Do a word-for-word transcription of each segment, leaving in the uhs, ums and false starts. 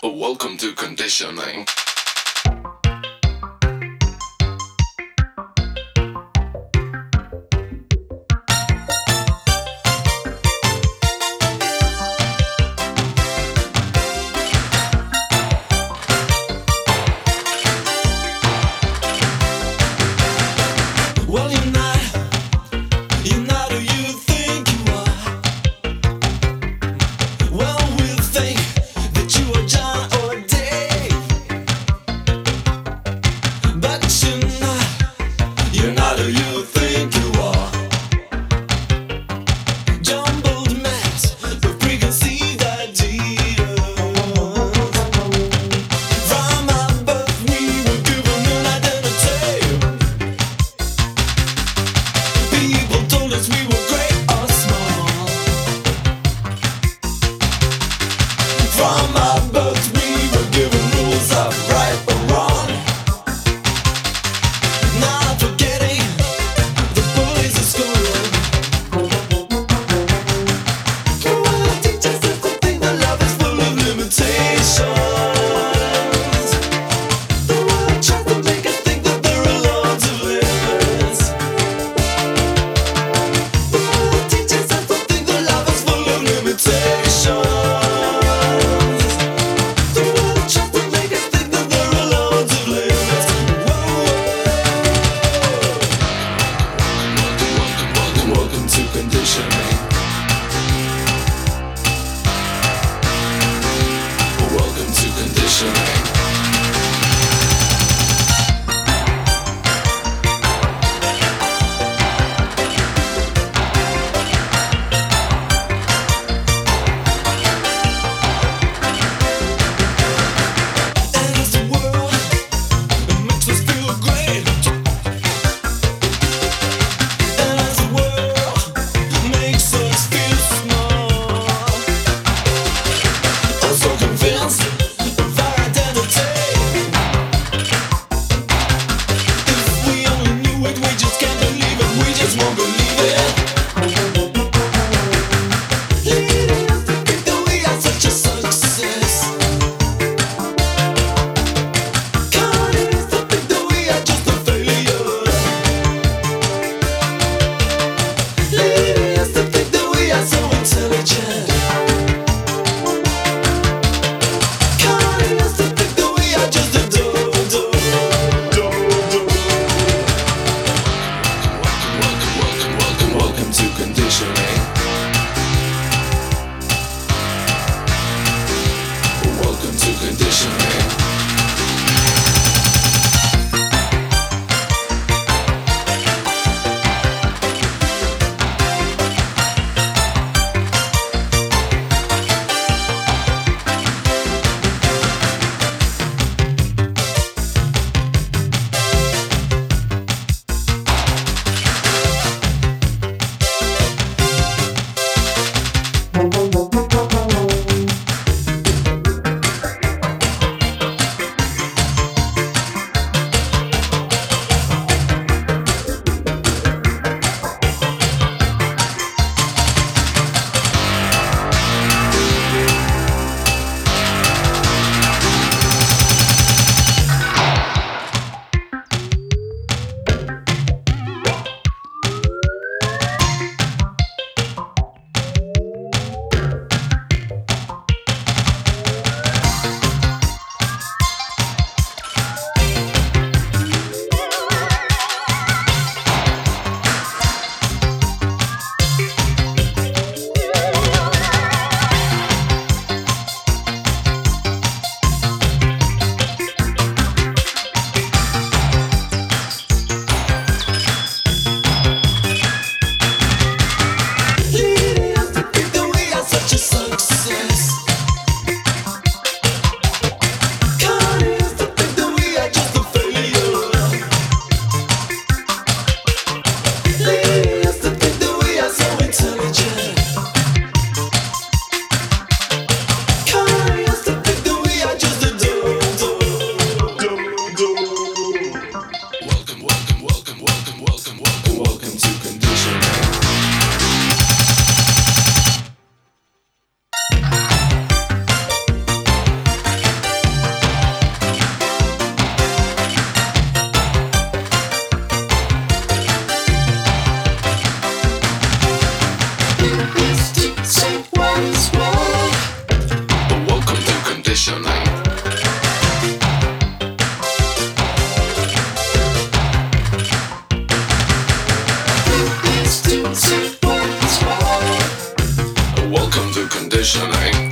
Welcome to conditioning. Well, you're not, you're not who you think you are. Well, we'll think that you are John or Dave. conditioning. Welcome to conditioning.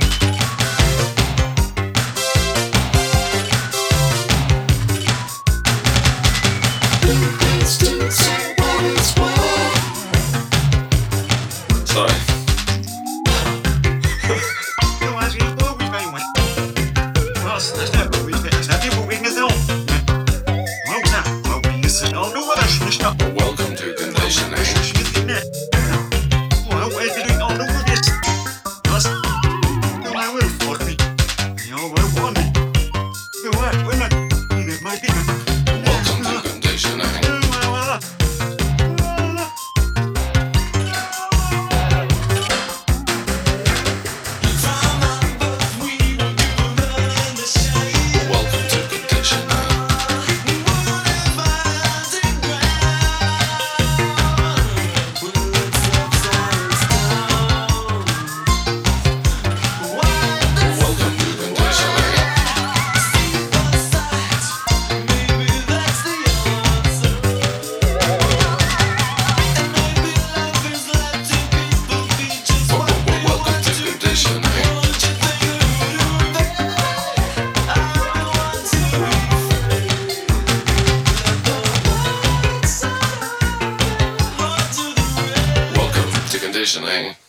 Sorry. Eu acho que vou me bem, mas. Nossa, esta é boa, esta é boa, não. Não, não, não, isso não, não era isto. Welcome to conditioning. Well, I didn't know what this was. No, I will for me. You will want me. You are women. It might be. Welcome to conditioning. Welcome to conditioning. Welcome to conditioning. Welcome to conditioning. Welcome to conditioning.